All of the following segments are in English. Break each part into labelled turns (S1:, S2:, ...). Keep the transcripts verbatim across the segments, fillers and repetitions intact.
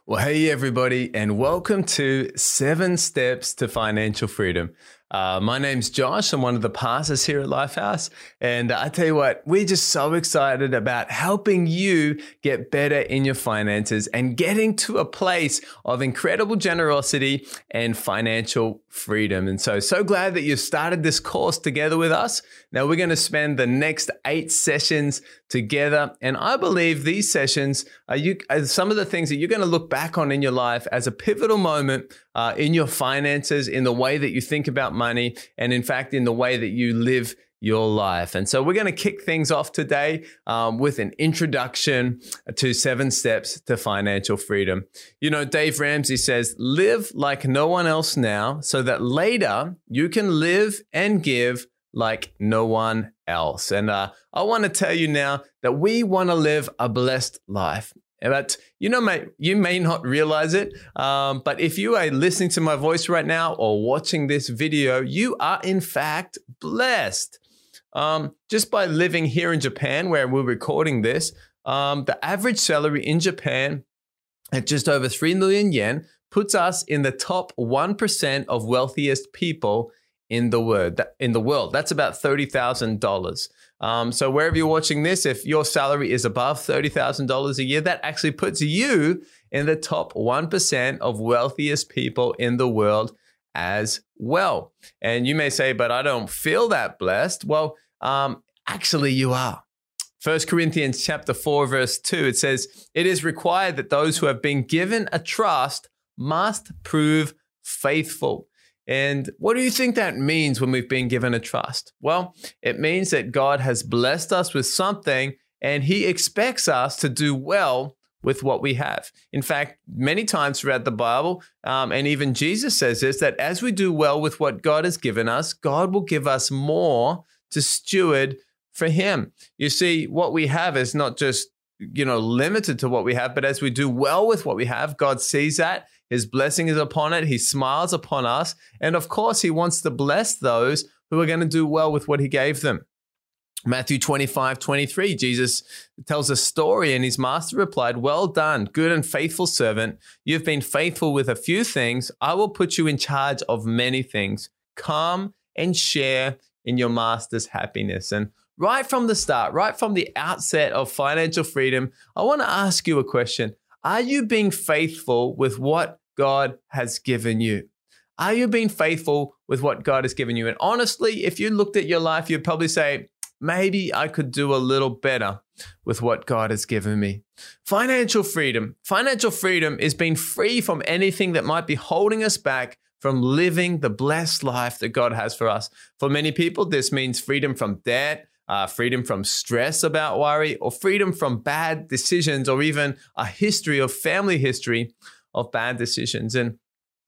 S1: Well, hey, everybody, and welcome to Seven Steps to Financial Freedom. Uh, my name's Josh. I'm one of the pastors here at Lifehouse. And I tell you what, we're just so excited about helping you get better in your finances and getting to a place of incredible generosity and financial freedom. And so, so glad that you've started this course together with us. Now, we're going to spend the next eight sessions together. And I believe these sessions are, you, are some of the things that you're going to look back on in your life as a pivotal moment uh, in your finances, in the way that you think about money, and in fact, in the way that you live your life. And so we're going to kick things off today um, with an introduction to seven steps to financial freedom. You know, Dave Ramsey says, live like no one else now so that later you can live and give like no one else. And uh, I want to tell you now that we want to live a blessed life. But, you know, mate, you may not realize it, um, but if you are listening to my voice right now or watching this video, you are in fact blessed. Um, just by living here in Japan, where we're recording this, um, the average salary in Japan at just over three million yen puts us in the top one percent of wealthiest people in the world. In the world, that's about thirty thousand dollars. Um, so wherever you're watching this, if your salary is above thirty thousand dollars a year, that actually puts you in the top one percent of wealthiest people in the world as well. And you may say, but I don't feel that blessed. Well, um, actually you are. First Corinthians chapter four, verse two, it says, it is required that those who have been given a trust must prove faithful. And what do you think that means when we've been given a trust? Well, it means that God has blessed us with something and he expects us to do well with what we have. In fact, many times throughout the Bible, um, and even Jesus says this, that as we do well with what God has given us, God will give us more to steward for him. You see, what we have is not just, you know, limited to what we have, but as we do well with what we have, God sees that. His blessing is upon it. He smiles upon us. And of course, he wants to bless those who are going to do well with what he gave them. Matthew twenty-five, twenty-three, Jesus tells a story and his master replied, well done, good and faithful servant. You've been faithful with a few things. I will put you in charge of many things. Come and share in your master's happiness. And right from the start, right from the outset of financial freedom, I want to ask you a question. Are you being faithful with what God has given you? Are you being faithful with what God has given you? And honestly, if you looked at your life, you'd probably say, maybe I could do a little better with what God has given me. Financial freedom. Financial freedom is being free from anything that might be holding us back from living the blessed life that God has for us. For many people, this means freedom from debt, Uh, freedom from stress about worry, or freedom from bad decisions, or even a history of family history of bad decisions. And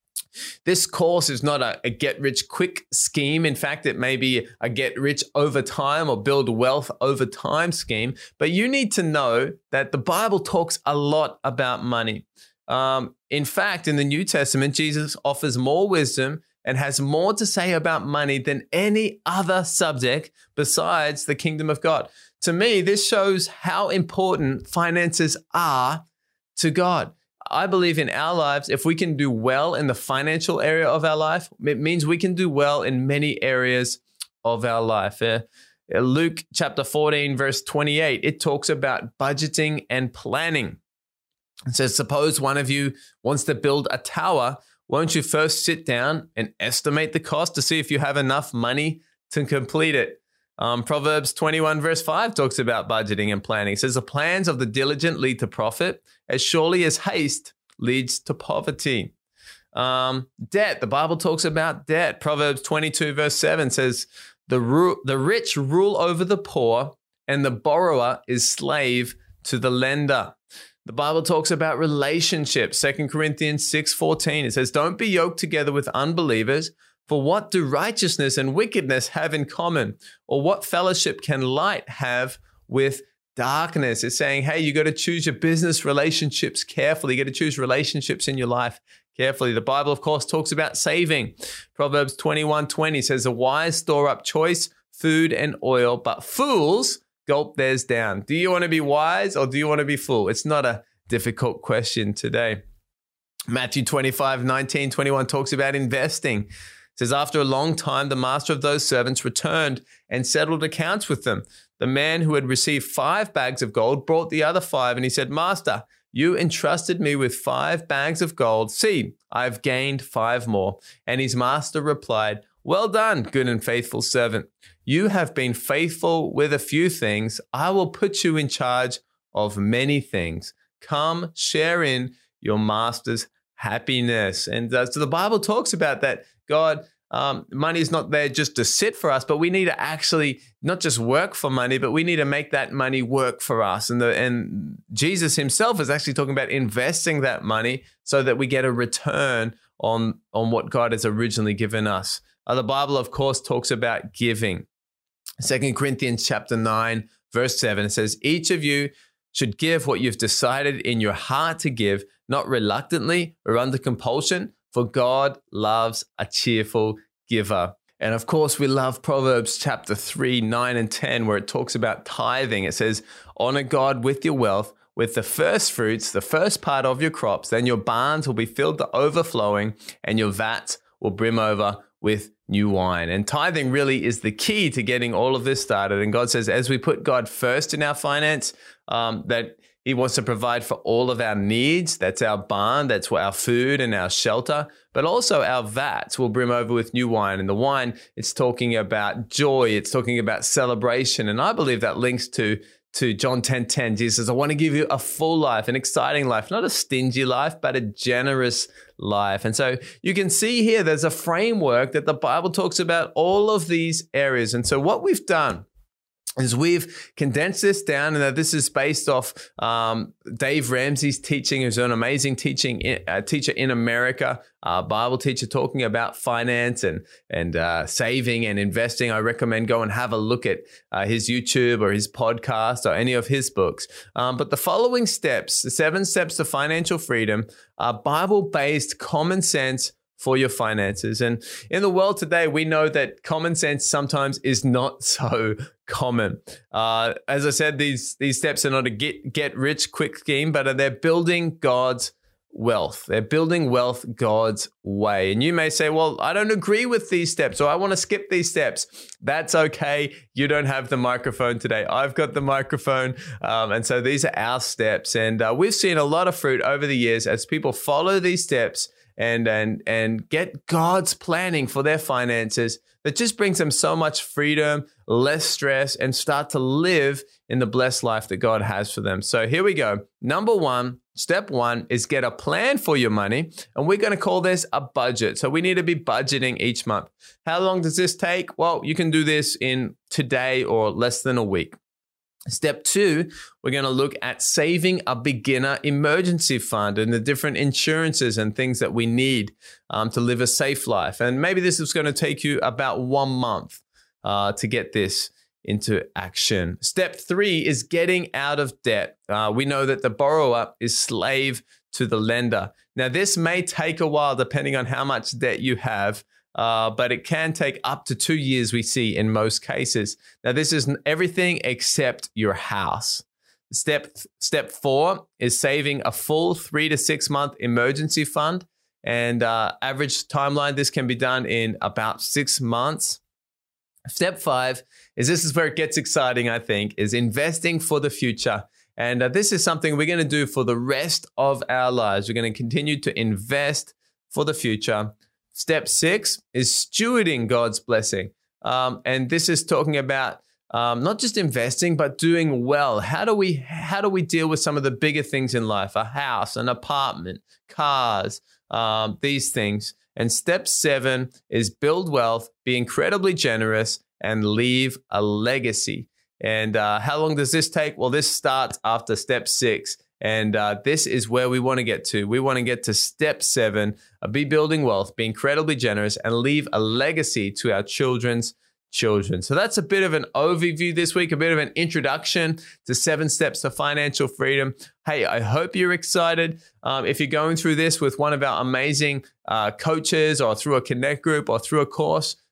S1: this course is not a, a get-rich-quick scheme. In fact, it may be a get-rich over time or build wealth over time scheme. But you need to know that the Bible talks a lot about money. Um, in fact, in the New Testament, Jesus offers more wisdom and has more to say about money than any other subject besides the kingdom of God. To me, this shows how important finances are to God. I believe in our lives, if we can do well in the financial area of our life, it means we can do well in many areas of our life. Uh, Luke chapter fourteen, verse twenty-eight, it talks about budgeting and planning. It says, suppose one of you wants to build a tower. Won't you first sit down and estimate the cost to see if you have enough money to complete it? Um, Proverbs twenty-one verse five talks about budgeting and planning. It says, the plans of the diligent lead to profit, as surely as haste leads to poverty. Um, debt, the Bible talks about debt. Proverbs twenty-two verse seven says, the, ru- the rich rule over the poor, and the borrower is slave to the lender. The Bible talks about relationships. Second Corinthians six fourteen, it says, don't be yoked together with unbelievers, for what do righteousness and wickedness have in common? Or what fellowship can light have with darkness? It's saying, hey, you got to choose your business relationships carefully. You got to choose relationships in your life carefully. The Bible, of course, talks about saving. Proverbs twenty-one twenty says, the wise store up choice food and oil, but fools gulp theirs down. Do you want to be wise or do you want to be fool? It's not a difficult question today. Matthew twenty-five, nineteen, twenty-one talks about investing. It says, after a long time, the master of those servants returned and settled accounts with them. The man who had received five bags of gold brought the other five, and he said, Master, you entrusted me with five bags of gold. See, I've gained five more. And his master replied, well done, good and faithful servant. You have been faithful with a few things. I will put you in charge of many things. Come, share in your master's happiness. And uh, so the Bible talks about that. God, um, money is not there just to sit for us, but we need to actually not just work for money, but we need to make that money work for us. And the, and Jesus himself is actually talking about investing that money so that we get a return on, on what God has originally given us. Uh, the Bible, of course, talks about giving. Second Corinthians chapter nine, verse seven, it says, each of you should give what you've decided in your heart to give, not reluctantly or under compulsion, for God loves a cheerful giver. And of course, we love Proverbs chapter three, nine and ten, where it talks about tithing. It says, honor God with your wealth, with the first fruits, the first part of your crops. Then your barns will be filled to overflowing and your vats will brim over with new wine. And tithing really is the key to getting all of this started. And God says, as we put God first in our finance, um, that he wants to provide for all of our needs. That's our barn, that's our food and our shelter, but also our vats will brim over with new wine. And the wine, it's talking about joy, it's talking about celebration. And I believe that links to to John ten ten. Jesus says, I want to give you a full life, an exciting life, not a stingy life, but a generous life. And so you can see here, there's a framework that the Bible talks about all of these areas. And so what we've done is we've condensed this down, and that this is based off um, Dave Ramsey's teaching, who's an amazing teaching uh, teacher in America, uh, Bible teacher talking about finance and and uh, saving and investing. I recommend go and have a look at uh, his YouTube or his podcast or any of his books. Um, but the following steps, the seven steps to financial freedom, are Bible-based common sense for your finances. And in the world today, we know that common sense sometimes is not so common. Uh, as I said, these these steps are not a get, get rich quick scheme, but they're building God's wealth. They're building wealth God's way. And you may say, well, I don't agree with these steps, or I want to skip these steps. That's okay. You don't have the microphone today. I've got the microphone. Um, and so these are our steps. And uh, we've seen a lot of fruit over the years as people follow these steps and and and get God's planning for their finances that just brings them so much freedom, less stress, and start to live in the blessed life that God has for them. So here we go. Number one, step one is get a plan for your money, and we're going to call this a budget. So we need to be budgeting each month. How long does this take? Well, you can do this in today or less than a week. Step two, we're going to look at saving a beginner emergency fund and the different insurances and things that we need um, to live a safe life. And maybe this is going to take you about one month uh, to get this into action. Step three is getting out of debt. Uh, we know that the borrower is slave to the lender. Now, this may take a while depending on how much debt you have. Uh, but it can take up to two years, we see in most cases. Now, this is everything except your house. Step step four is saving a full three to six month emergency fund. And uh, average timeline, this can be done in about six months. Step five is, this is where it gets exciting, I think, is investing for the future. And uh, this is something we're going to do for the rest of our lives. We're going to continue to invest for the future. Step six is stewarding God's blessing. Um, and this is talking about um, not just investing, but doing well. How do we how do we deal with some of the bigger things in life? A house, an apartment, cars, um, these things. And step seven is build wealth, be incredibly generous, and leave a legacy. And uh, how long does this take? Well, this starts after step six. And uh, this is where we want to get to. We want to get to step seven, uh, be building wealth, be incredibly generous, and leave a legacy to our children's children. So that's a bit of an overview this week, a bit of an introduction to seven steps to financial freedom. Hey, I hope you're excited. Um, if you're going through this with one of our amazing uh, coaches or through a Connect group or through a course,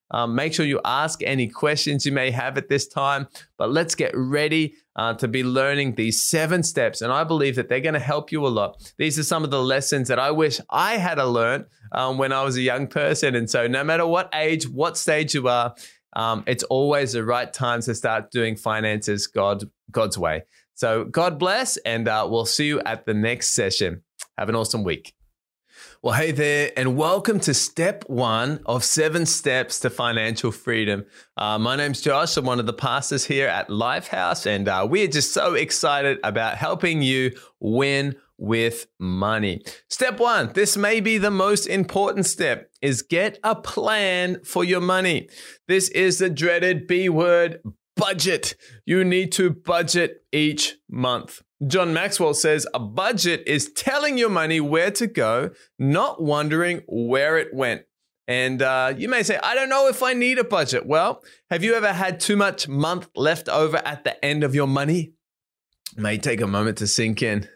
S1: Um, make sure you ask any questions you may have at this time. But let's get ready uh, to be learning these seven steps. And I believe that they're going to help you a lot. These are some of the lessons that I wish I had learned um, when I was a young person. And so no matter what age, what stage you are, um, it's always the right time to start doing finances God, God's way. So God bless, and uh, we'll see you at the next session. Have an awesome week. Well, hey there, and welcome to step one of seven steps to financial freedom. Uh, my name's Josh. I'm one of the pastors here at Lifehouse, and uh, we're just so excited about helping you win with money. Step one, this may be the most important step, is get a plan for your money. This is the dreaded B word, budget. You need to budget each month. John Maxwell says a budget is telling your money where to go, not wondering where it went. And uh, you may say, I don't know if I need a budget. Well, have you ever had too much month left over at the end of your money? It may take a moment to sink in.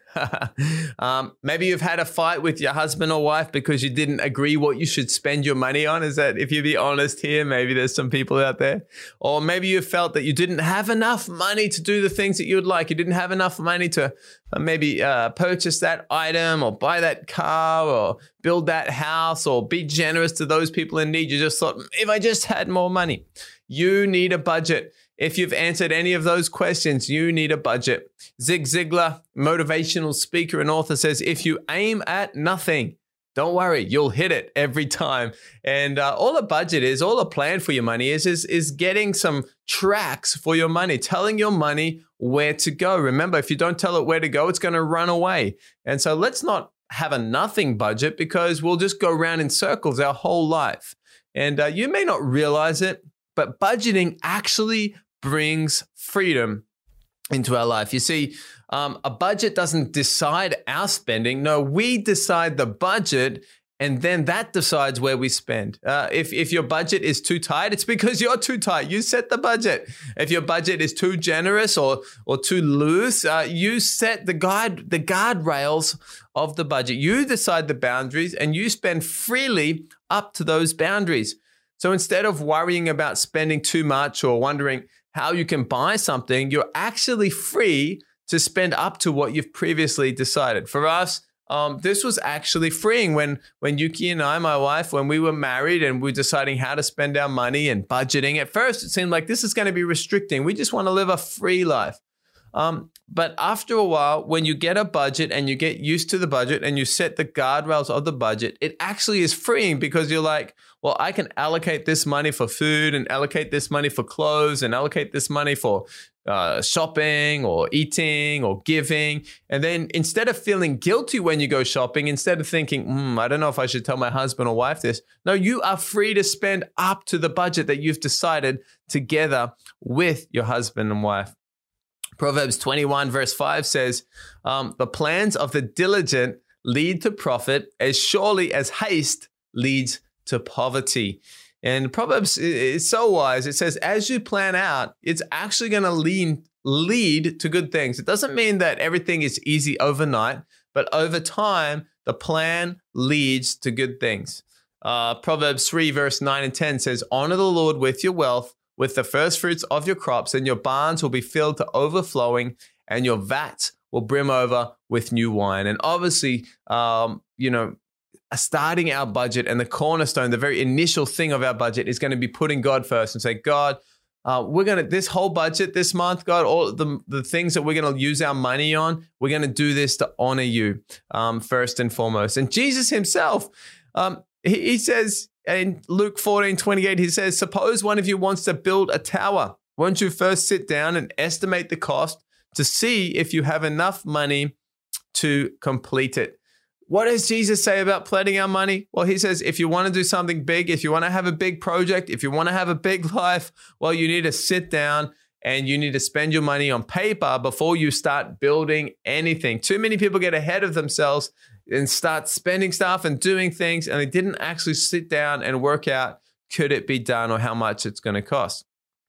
S1: um, maybe you've had a fight with your husband or wife because you didn't agree what you should spend your money on. Is that, if you be honest here, maybe there's some people out there. Or maybe you felt that you didn't have enough money to do the things that you'd like. You didn't have enough money to uh, maybe uh, purchase that item or buy that car or build that house or be generous to those people in need. You just thought, if I just had more money. You need a budget. If you've answered any of those questions, you need a budget. Zig Ziglar, motivational speaker and author, says, if you aim at nothing, don't worry, you'll hit it every time. And uh, all a budget is, all a plan for your money is, is, is getting some tracks for your money, telling your money where to go. Remember, if you don't tell it where to go, it's going to run away. And so let's not have a nothing budget, because we'll just go around in circles our whole life. And uh, you may not realize it, but budgeting actually brings freedom into our life. You see, um, a budget doesn't decide our spending. No, we decide the budget, and then that decides where we spend. Uh, if, if your budget is too tight, it's because you're too tight. You set the budget. If your budget is too generous or, or too loose, uh, you set the guide, the guardrails of the budget. You decide the boundaries, and you spend freely up to those boundaries. So instead of worrying about spending too much or wondering how you can buy something, you're actually free to spend up to what you've previously decided. For us, um, this was actually freeing when, when Yuki and I, my wife, when we were married and we were deciding how to spend our money and budgeting. At first, it seemed like this is going to be restricting. We just want to live a free life. Um, but after a while, when you get a budget and you get used to the budget and you set the guardrails of the budget, it actually is freeing, because you're like, well, I can allocate this money for food and allocate this money for clothes and allocate this money for uh, shopping or eating or giving. And then instead of feeling guilty when you go shopping, instead of thinking, mm, I don't know if I should tell my husband or wife this. No, you are free to spend up to the budget that you've decided together with your husband and wife. Proverbs twenty-one verse five says, um, the plans of the diligent lead to profit as surely as haste leads to poverty. And Proverbs is so wise. It says, as you plan out, it's actually going to lead, lead to good things. It doesn't mean that everything is easy overnight, but over time, the plan leads to good things. Uh, Proverbs three verse nine and ten says, honor the Lord with your wealth, with the first fruits of your crops, and your barns will be filled to overflowing, and your vats will brim over with new wine. And obviously, um, you know, starting our budget and the cornerstone, the very initial thing of our budget, is going to be putting God first and say, God, uh, we're going to, this whole budget this month, God, all the, the things that we're going to use our money on, we're going to do this to honor you um, first and foremost. And Jesus himself, um, he, he says, in Luke fourteen twenty-eight, he says, suppose one of you wants to build a tower. Won't you first sit down and estimate the cost to see if you have enough money to complete it? What does Jesus say about planning our money? Well, he says, if you want to do something big, if you want to have a big project, if you want to have a big life, well, you need to sit down and you need to spend your money on paper before you start building anything. Too many people get ahead of themselves and start spending stuff and doing things, and they didn't actually sit down and work out, could it be done or how much it's going to cost?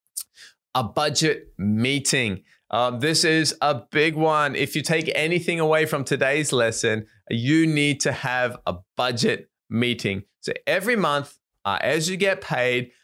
S1: A budget meeting. Uh, this is a big one. If you take anything away from today's lesson, you need to have a budget meeting. So every month, uh, as you get paid,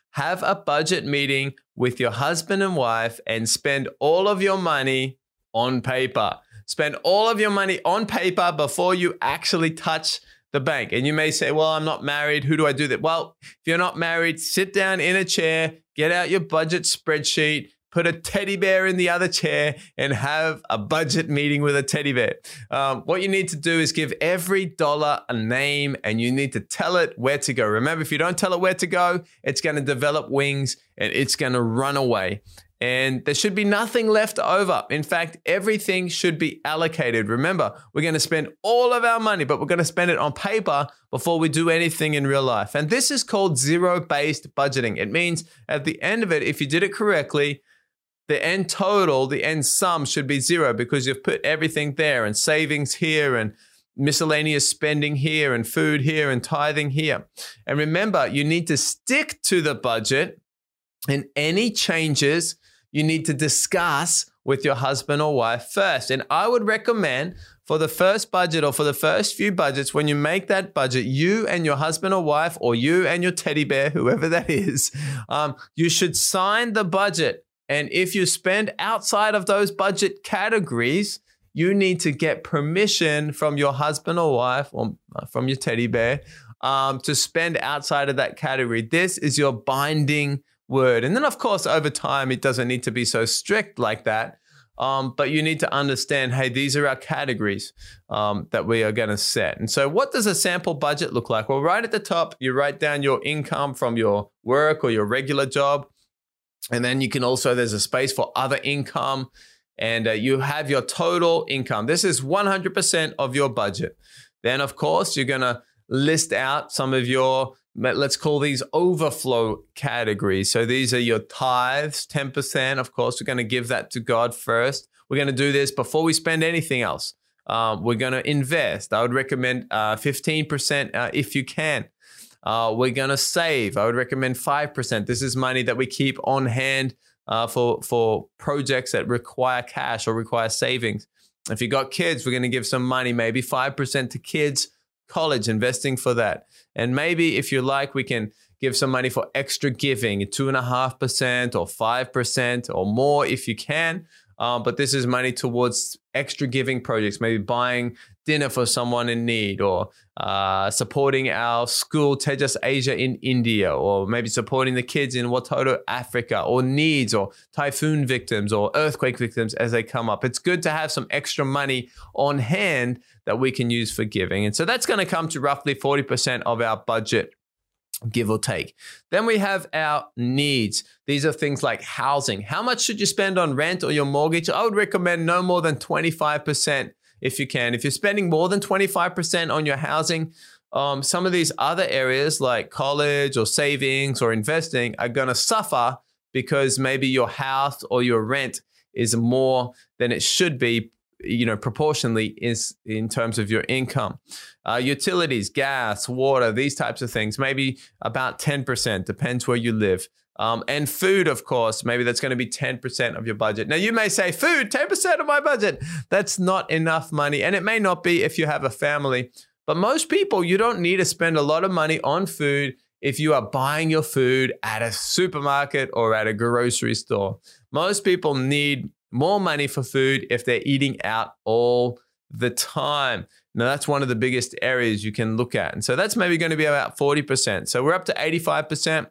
S1: have a budget meeting with your husband and wife and spend all of your money on paper. Spend all of your money on paper before you actually touch the bank. And you may say, well, I'm not married. Who do I do that? Well, if you're not married, sit down in a chair, get out your budget spreadsheet, put a teddy bear in the other chair, and have a budget meeting with a teddy bear. Um, what you need to do is give every dollar a name, and you need to tell it where to go. Remember, if you don't tell it where to go, it's going to develop wings and it's going to run away. And there should be nothing left over. In fact, everything should be allocated. Remember, we're going to spend all of our money, but we're going to spend it on paper before we do anything in real life. And this is called zero-based budgeting. It means at the end of it, if you did it correctly, the end total, the end sum should be zero because you've put everything there, and savings here, and miscellaneous spending here, and food here, and tithing here. And remember, you need to stick to the budget, and any changes you need to discuss with your husband or wife first. And I would recommend for the first budget, or for the first few budgets, when you make that budget, you and your husband or wife, or you and your teddy bear, whoever that is, um, you should sign the budget. And if you spend outside of those budget categories, you need to get permission from your husband or wife, or from your teddy bear, um, to spend outside of that category. This is your binding word. And then, of course, over time, it doesn't need to be so strict like that. Um, but you need to understand, hey, these are our categories um, that we are going to set. And so what does a sample budget look like? Well, right at the top, you write down your income from your work or your regular job. And then you can also, there's a space for other income, and uh, you have your total income. This is one hundred percent of your budget. Then, of course, you're going to list out some of your, let's call these overflow categories. So these are your tithes, ten percent. Of course, we're going to give that to God first. We're going to do this before we spend anything else. Um, we're going to invest. I would recommend uh, fifteen percent uh, if you can. Uh, we're going to save. I would recommend five percent. This is money that we keep on hand uh, for, for projects that require cash or require savings. If you got kids, we're going to give some money, maybe five percent to kids, college, investing for that. And maybe if you like, we can give some money for extra giving, two point five percent or five percent or more if you can. Um, but this is money towards extra giving projects, maybe buying dinner for someone in need, or uh, supporting our school, Tejas Asia in India, or maybe supporting the kids in Watoto, Africa, or needs, or typhoon victims, or earthquake victims as they come up. It's good to have some extra money on hand that we can use for giving. And so that's going to come to roughly forty percent of our budget, give or take. Then we have our needs. These are things like housing. How much should you spend on rent or your mortgage? I would recommend no more than twenty-five percent if you can. If you're spending more than twenty-five percent on your housing, um, some of these other areas like college or savings or investing are going to suffer because maybe your house or your rent is more than it should be, you know, proportionally is in terms of your income. Uh, utilities, gas, water, these types of things, maybe about ten percent, depends where you live. Um, and food, of course, maybe that's going to be ten percent of your budget. Now, you may say, food, ten percent of my budget. That's not enough money. And it may not be if you have a family. But most people, you don't need to spend a lot of money on food if you are buying your food at a supermarket or at a grocery store. Most people need more money for food if they're eating out all the time. Now, that's one of the biggest areas you can look at. And so that's maybe going to be about forty percent. So we're up to eighty-five percent.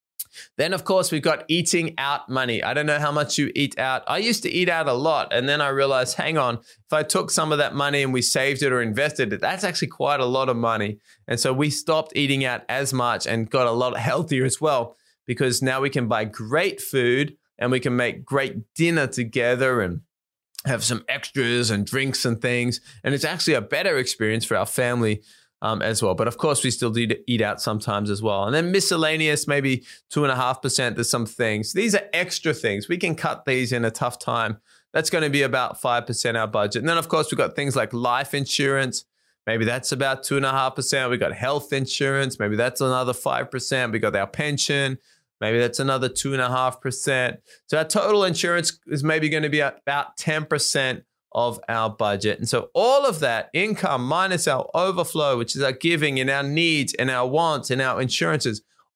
S1: Then, of course, we've got eating out money. I don't know how much you eat out. I used to eat out a lot. And then I realized, hang on, if I took some of that money and we saved it or invested it, that's actually quite a lot of money. And so we stopped eating out as much and got a lot healthier as well, because now we can buy great food and we can make great dinner together and have some extras and drinks and things. And it's actually a better experience for our family um, as well. But of course, we still do eat out sometimes as well. And then miscellaneous, maybe two and a half percent. There's some things. These are extra things. We can cut these in a tough time. That's going to be about five percent our budget. And then, of course, we've got things like life insurance. Maybe that's about two and a half percent. We've got health insurance. Maybe that's another five percent. We got our pension. Maybe that's another two and a half percent. So our total insurance is maybe going to be about ten percent of our budget. And so all of that income minus our overflow, which is our giving and our needs and our wants and our insurances,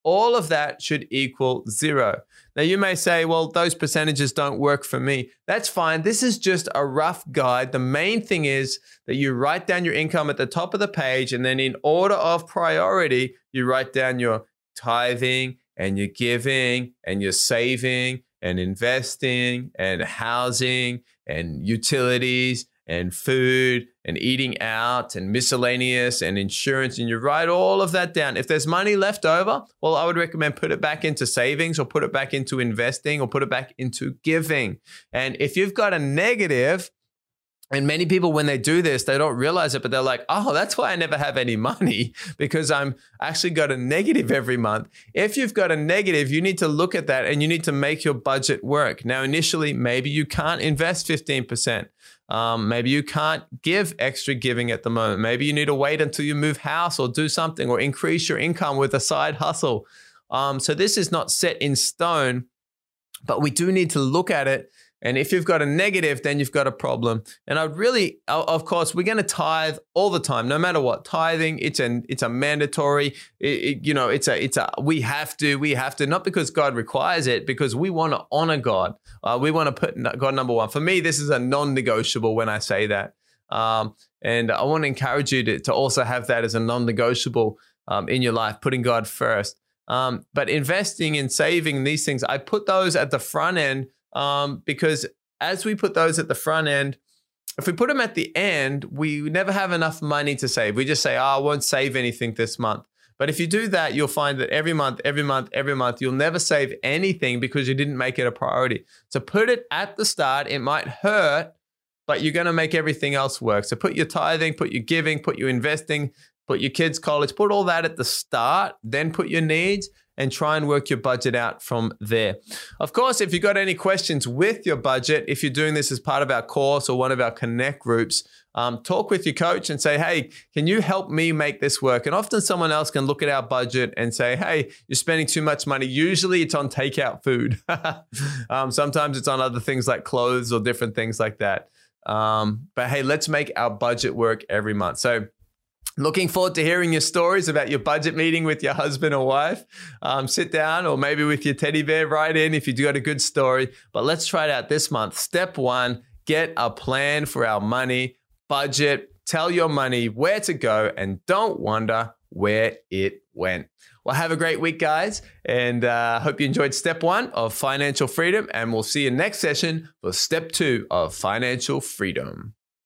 S1: all of that should equal zero. Now, you may say, well, those percentages don't work for me. That's fine. This is just a rough guide. The main thing is that you write down your income at the top of the page, and then in order of priority, you write down your tithing and your giving and your saving and investing and housing and utilities and food and eating out and miscellaneous and insurance, and you write all of that down. If there's money left over, well, I would recommend put it back into savings or put it back into investing or put it back into giving. And if you've got a negative, and many people, when they do this, they don't realize it, but they're like, oh, that's why I never have any money, because I'm actually got a negative every month. If you've got a negative, you need to look at that and you need to make your budget work. Now, initially, maybe you can't invest fifteen percent. Um, maybe you can't give extra giving at the moment. Maybe you need to wait until you move house or do something or increase your income with a side hustle. Um, so this is not set in stone, but we do need to look at it. And if you've got a negative, then you've got a problem. And I'd really, of course, we're going to tithe all the time, no matter what. Tithing, it's an, it's a mandatory. It, it, you know, it's a, it's a. We have to, we have to, not because God requires it, because we want to honor God. Uh, we want to put God number one. For me, this is a non-negotiable when I say that. Um, and I want to encourage you to, to also have that as a non-negotiable um, in your life, putting God first. Um, but investing and saving these things, I put those at the front end. Um, because as we put those at the front end, if we put them at the end, we never have enough money to save. We just say, oh, I won't save anything this month. But if you do that, you'll find that every month, every month, every month, you'll never save anything because you didn't make it a priority. So put it at the start. It might hurt, but you're going to make everything else work. So put your tithing, put your giving, put your investing, put your kids' college, put all that at the start, then put your needs, and try and work your budget out from there. Of course, if you've got any questions with your budget, if you're doing this as part of our course or one of our Connect groups, um, talk with your coach and say, hey, can you help me make this work? And often someone else can look at our budget and say, hey, you're spending too much money. Usually it's on takeout food. um, sometimes it's on other things like clothes or different things like that. Um, but hey, let's make our budget work every month. So looking forward to hearing your stories about your budget meeting with your husband or wife. Um, sit down, or maybe with your teddy bear, write in if you've got a good story. But let's try it out this month. Step one, get a plan for our money, budget, tell your money where to go, and don't wonder where it went. Well, have a great week, guys. And I uh, hope you enjoyed step one of financial freedom. And we'll see you next session for step two of financial freedom.